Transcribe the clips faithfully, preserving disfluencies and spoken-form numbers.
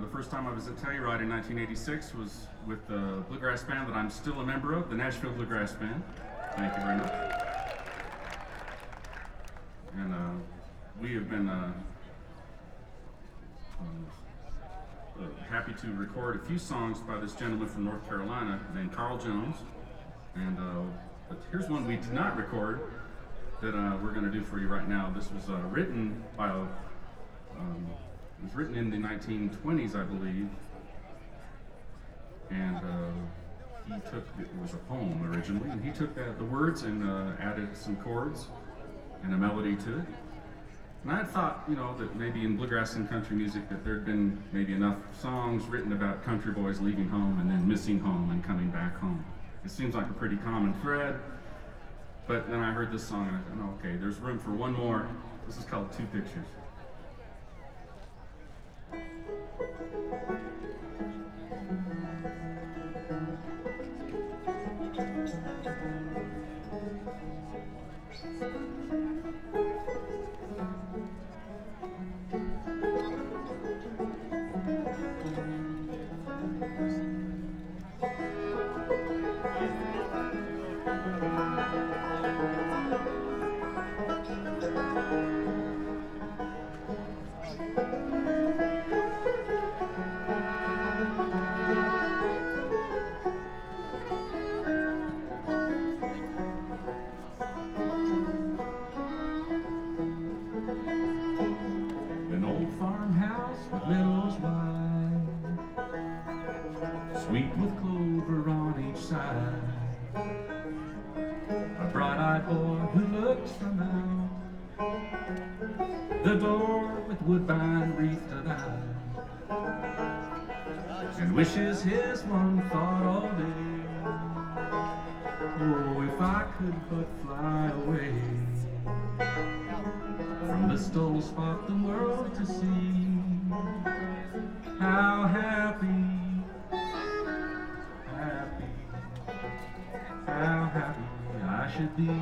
the first time I was at Telluride in nineteen eighty-six was with the bluegrass band that I'm still a member of, the Nashville Bluegrass Band. Thank you very much. And uh, we have been uh, uh, uh, happy to record a few songs by this gentleman from North Carolina named Carl Jones. And uh, but here's one we did not record that uh, we're going to do for you right now. This was uh, written by a, um, it was written in the nineteen twenties, I believe, and uh, he took, it was a poem originally, and he took that, the words and uh, added some chords and a melody to it. And I thought, you know, that maybe in bluegrass and country music that there'd been maybe enough songs written about country boys leaving home and then missing home and coming back home. It seems like a pretty common thread, but then I heard this song and I thought, oh, okay, there's room for one more. This is called Two Pictures. Meadows wide, sweet with clover on each side. A bright-eyed boy who looks from out the door with woodbine wreathed about, and wishes his one thought all day, oh, if I could but fly away from this dull spot the world to see. How happy, happy, how happy I should be.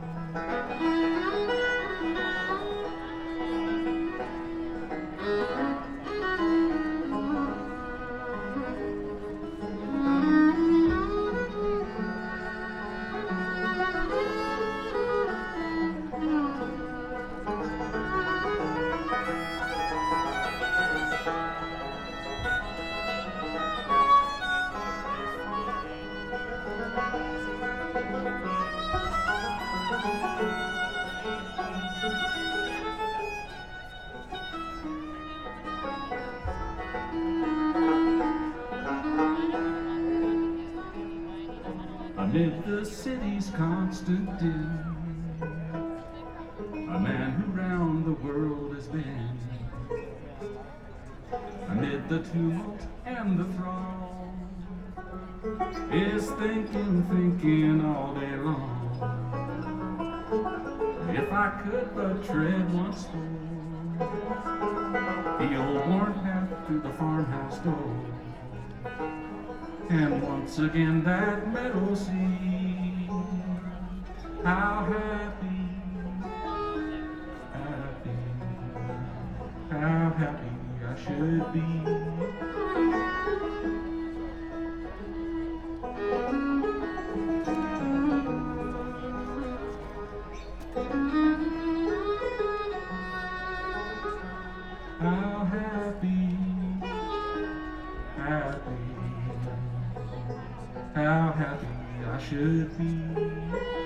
Amid the city's constant din, a man who round the world has been. Amid the tumult and the throng, is thinking, thinking all day long. If I could but tread once more the old worn path to the farmhouse door, and once again that meadow see, how happy, happy, how happy I should be. How happy, happy, how happy I should be.